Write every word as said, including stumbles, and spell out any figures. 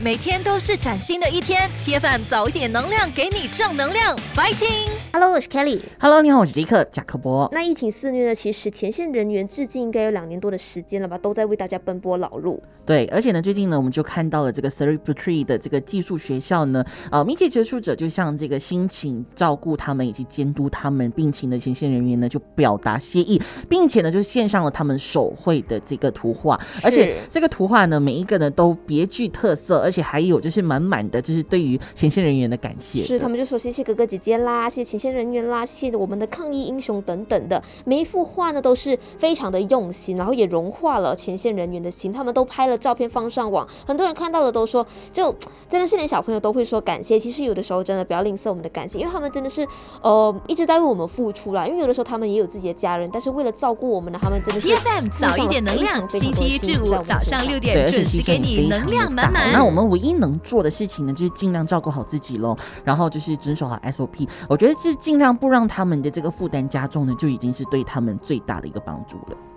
每天都是崭新的一天 ，T F M 早一点能量给你正能量 ，Fighting！Hello， 我是 Kelly。Hello， 你好，我是杰克贾克伯。 那疫情肆虐呢，其实前线人员至今应该有两年多的时间了吧，都在为大家奔波劳碌。 对，而且呢，最近呢，我们就看到了这个 Cerebral 的这个技术学校呢，呃，密切接触者就向这个辛勤照顾他们以及监督他们病情的前线人员呢，就表达谢意，并且呢，就献上了他们手绘的这个图画，而且这个图画呢，每一个呢都别具特色，而且还有就是满满的就是对于前线人员的感谢。 是，他们就说谢谢哥哥姐姐啦，谢谢前线人员啦，谢谢我们的抗疫英雄等等的，每一幅画呢都是非常的用心，然后也融化了前线人员的心，他们都拍了照片放上网，很多人看到了都说，就真的是连小朋友都会说感谢。其实有的时候真的不要吝啬我们的感谢，因为他们真的是呃一直在为我们付出啦，因为有的时候他们也有自己的家人，但是为了照顾我们呢，他们真的是 T F M 早一点能量，星期一至五早上六点准时给你能量满满。 那我们唯一能做的事情呢，就是尽量照顾好自己咯，然后就是遵守好 S O P。我觉得是尽量不让他们的这个负担加重呢，就已经是对他们最大的一个帮助了。